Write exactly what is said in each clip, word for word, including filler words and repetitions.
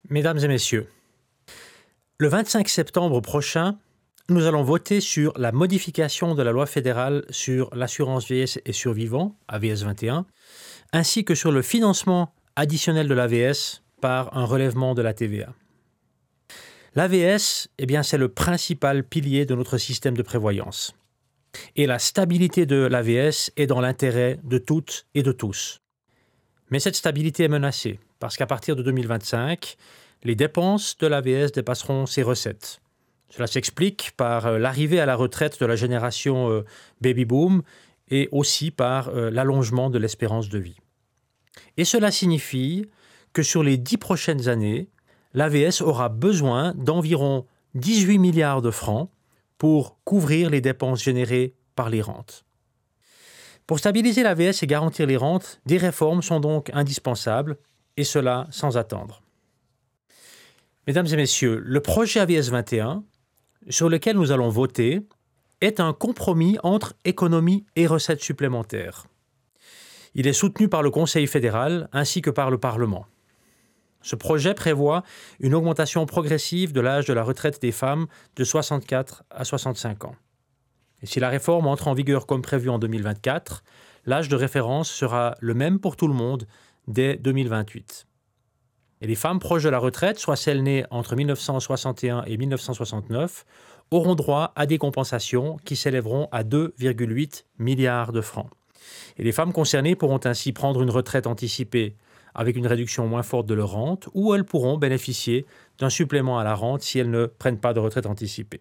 Mesdames et messieurs, le vingt-cinq septembre prochain, nous allons voter sur la modification de la loi fédérale sur l'assurance vieillesse et survivants, A V S vingt et un, ainsi que sur le financement additionnel de l'A V S par un relèvement de la T V A. L'A V S, eh bien, c'est le principal pilier de notre système de prévoyance. Et la stabilité de l'A V S est dans l'intérêt de toutes et de tous. Mais cette stabilité est menacée, parce qu'à partir de deux mille vingt-cinq, les dépenses de l'A V S dépasseront ses recettes. Cela s'explique par l'arrivée à la retraite de la génération euh, baby-boom et aussi par euh, l'allongement de l'espérance de vie. Et cela signifie que sur les dix prochaines années, l'A V S aura besoin d'environ dix-huit milliards de francs pour couvrir les dépenses générées par les rentes. Pour stabiliser l'A V S et garantir les rentes, des réformes sont donc indispensables, et cela sans attendre. Mesdames et messieurs, le projet A V S vingt et un, sur lequel nous allons voter, est un compromis entre économie et recettes supplémentaires. Il est soutenu par le Conseil fédéral ainsi que par le Parlement. Ce projet prévoit une augmentation progressive de l'âge de la retraite des femmes de soixante-quatre à soixante-cinq ans. Et si la réforme entre en vigueur comme prévu en deux mille vingt-quatre, l'âge de référence sera le même pour tout le monde dès deux mille vingt-huit. Et les femmes proches de la retraite, soit celles nées entre mille neuf cent soixante et un et mille neuf cent soixante-neuf, auront droit à des compensations qui s'élèveront à deux virgule huit milliards de francs. Et les femmes concernées pourront ainsi prendre une retraite anticipée avec une réduction moins forte de leur rente, ou elles pourront bénéficier d'un supplément à la rente si elles ne prennent pas de retraite anticipée.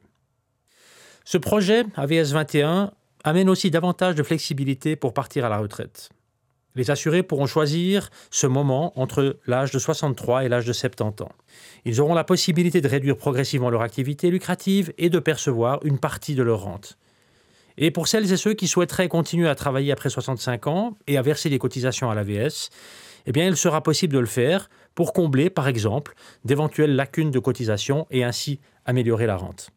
Ce projet A V S vingt et un amène aussi davantage de flexibilité pour partir à la retraite. Les assurés pourront choisir ce moment entre l'âge de soixante-trois et l'âge de soixante-dix ans. Ils auront la possibilité de réduire progressivement leur activité lucrative et de percevoir une partie de leur rente. Et pour celles et ceux qui souhaiteraient continuer à travailler après soixante-cinq ans et à verser des cotisations à l'A V S, eh bien, il sera possible de le faire pour combler, par exemple, d'éventuelles lacunes de cotisation et ainsi améliorer la rente.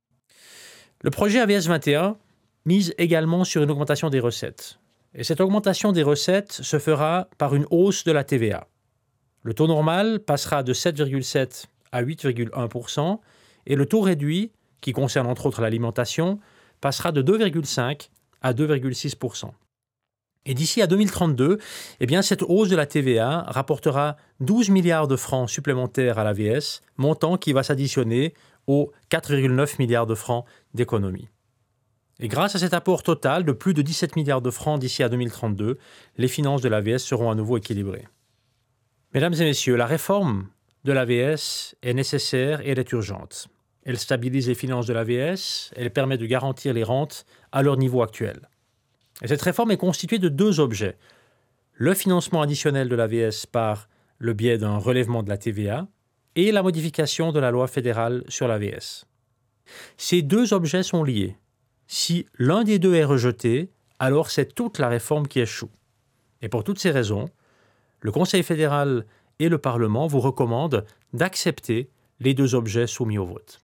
Le projet A V S vingt et un mise également sur une augmentation des recettes. Et cette augmentation des recettes se fera par une hausse de la T V A. Le taux normal passera de sept virgule sept à huit virgule un pour cent et le taux réduit, qui concerne entre autres l'alimentation, passera de deux virgule cinq à deux virgule six pour cent. Et d'ici à deux mille trente-deux, eh bien, cette hausse de la T V A rapportera douze milliards de francs supplémentaires à l'A V S, montant qui va s'additionner aux quatre virgule neuf milliards de francs d'économie. Et grâce à cet apport total de plus de dix-sept milliards de francs d'ici à deux mille trente-deux, les finances de l'A V S seront à nouveau équilibrées. Mesdames et messieurs, la réforme de l'A V S est nécessaire et elle est urgente. Elle stabilise les finances de l'A V S, elle permet de garantir les rentes à leur niveau actuel. Et cette réforme est constituée de deux objets. Le financement additionnel de l'A V S par le biais d'un relèvement de la T V A et la modification de la loi fédérale sur l'A V S. Ces deux objets sont liés. Si l'un des deux est rejeté, alors c'est toute la réforme qui échoue. Et pour toutes ces raisons, le Conseil fédéral et le Parlement vous recommandent d'accepter les deux objets soumis au vote.